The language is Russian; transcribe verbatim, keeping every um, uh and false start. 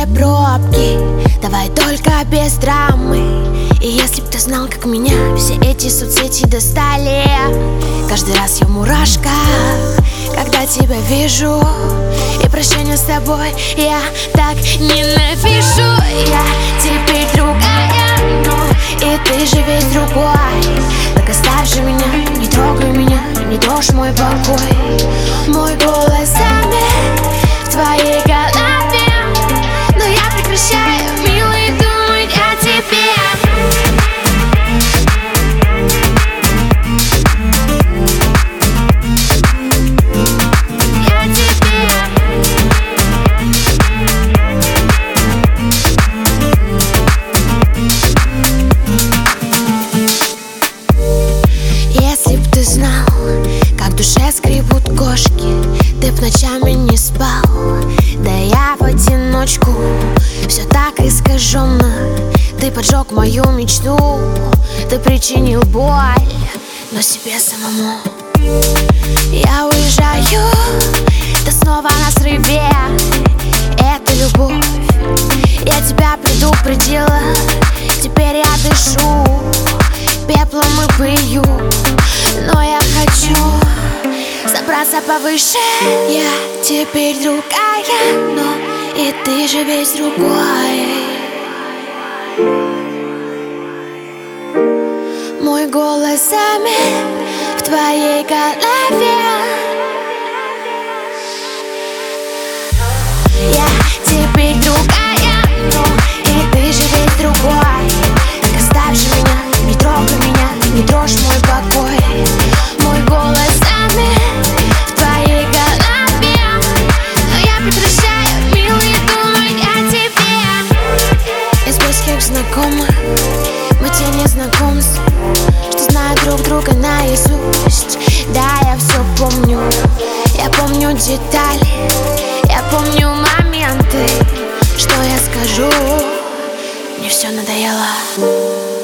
все пробки, давай только без драмы. И если б ты знал, как меня все эти соцсети достали, каждый раз я в мурашках, когда тебя вижу. И прощение с тобой я так ненавижу. Я теперь другая, ну и ты же весь другой. Так оставь же меня, не трогай меня, не трожь мой покой. Мой голос замер в твоей голове, но я прекращаю, милый, думать о тебе. Знал, как в душе скребут кошки, ты б ночами не спал, да я в одиночку. Все так искаженно, ты поджег мою мечту, ты причинил боль, но себе самому. Я уезжаю, ты снова на срыве, это любовь. Я тебя предупредила, теперь я дышу пеплом и пылью. Но я хочу забраться повыше. Я теперь другая, но и ты же весь другой. Мой голос замер в твоей голове. Я теперь другая, но и ты же весь другой. Так оставь же меня, не трогай меня, не трожь мой покой. Мой голос замер в твоей голове, но я прекращаю, милый, думать о тебе. Из близких знакомых мы те незнакомцы, что знают друг друга наизусть. Да, я все помню, я помню детали, я помню моменты. Что я скажу, мне все надоело.